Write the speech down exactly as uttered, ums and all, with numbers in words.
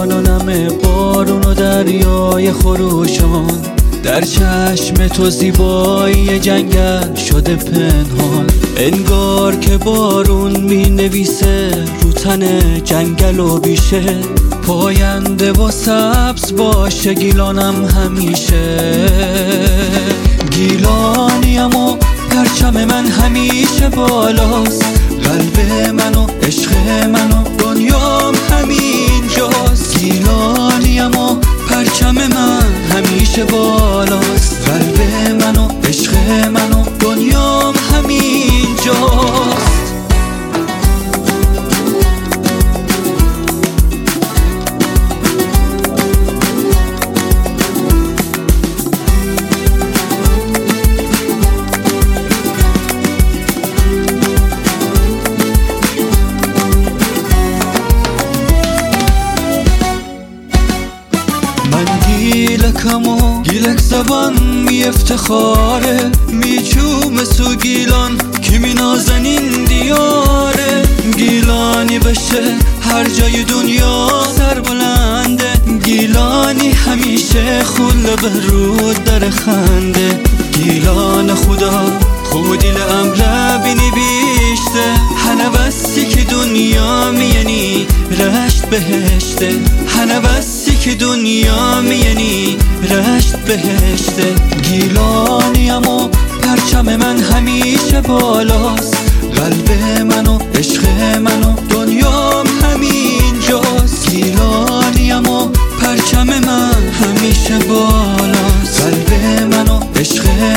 گیلان و نم بارون و دریای خروشان، در چشم تو زیبایی جنگل شده پنهان. انگار که بارون می نویسه رو تن جنگل و بیشه، پاینده و سبز باشه گیلانم همیشه. گیلانیم و پرچم من همیشه بالاست، قلب من و عشق من و دنیام همین جاست. گیلانیم و پرچم من همیشه بالاست، قلب من و عشق من و دنیام همین جاست. گیلکم و گیلک زبان می افتخاره، می چوم سو گیلان که می نازنین دیاره. گیلانی بشه هر جای دنیا سر بلنده، گیلانی همیشه خل به رود در خنده. گیلان خدا خودی لامر بینی بیشته، هنوستی که دنیا میانی رشت بهشته. هنوستی که دنیا میانی رشت بهشته. گیلانیم و پرچم من همیشه بالاست، قلب من و عشق من و دنیام همین جاست. گیلانیم و پرچم من همیشه بالاست، قلب من و عشق